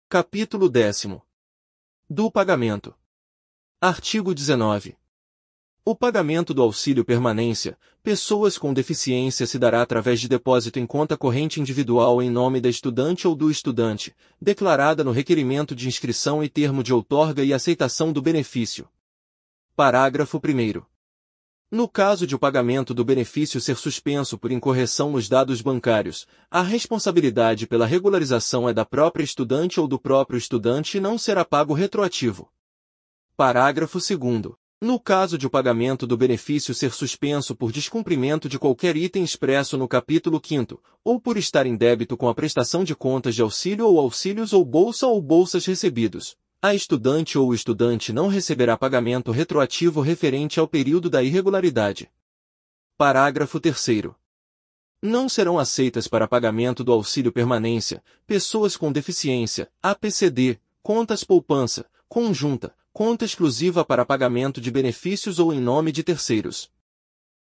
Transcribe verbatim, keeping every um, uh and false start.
Capítulo décimo. Do pagamento. Artigo dezenove. O pagamento do auxílio permanência, pessoas com deficiência se dará através de depósito em conta corrente individual em nome da estudante ou do estudante, declarada no requerimento de inscrição e termo de outorga e aceitação do benefício. Parágrafo primeiro. No caso de o pagamento do benefício ser suspenso por incorreção nos dados bancários, a responsabilidade pela regularização é da própria estudante ou do próprio estudante e não será pago retroativo. Parágrafo segundo. No caso de o pagamento do benefício ser suspenso por descumprimento de qualquer item expresso no capítulo quinto, ou por estar em débito com a prestação de contas de auxílio ou auxílios ou bolsa ou bolsas recebidos, a estudante ou o estudante não receberá pagamento retroativo referente ao período da irregularidade. Parágrafo terceiro. Não serão aceitas para pagamento do auxílio permanência, pessoas com deficiência, A P C D, contas poupança, conjunta, conta exclusiva para pagamento de benefícios ou em nome de terceiros.